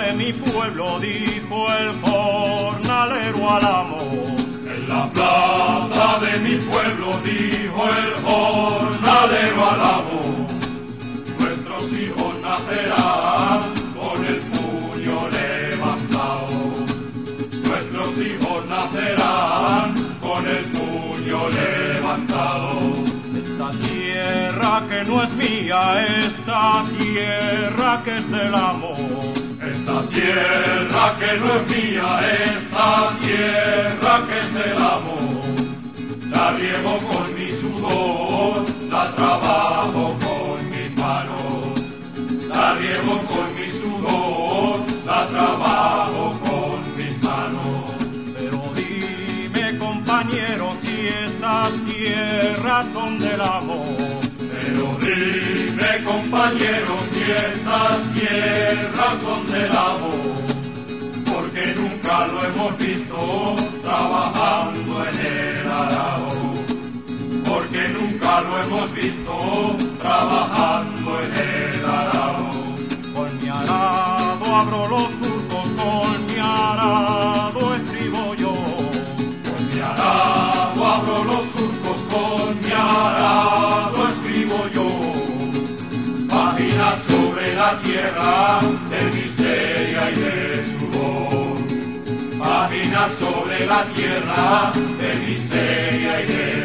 de mi pueblo, dijo el jornalero al amo. En la plaza de mi pueblo, dijo el jornalero al amo, nuestros hijos nacerán con el puño levantado. Nuestros hijos nacerán con el puño levantado. Esta tierra que no es mía, esta tierra que es del amo. Esta tierra que no es mía, esta tierra que es del amo. La riego con mi sudor, la trabajo con mis manos. La riego con mi sudor, la trabajo con mis manos. Pero dime, compañero, si estas tierras son del amo. Pero dime, compañero, si estas tierras son del amo, porque nunca lo hemos visto trabajando en el arado. Porque nunca lo hemos visto trabajando en el arado. Con mi arado abro los surcos, con mi arado escribo yo. Con mi arado abro los surcos, con mi arado escribo yo. Páginas sobre la tierra de miseria y de sudor. Páginas sobre la tierra de miseria y de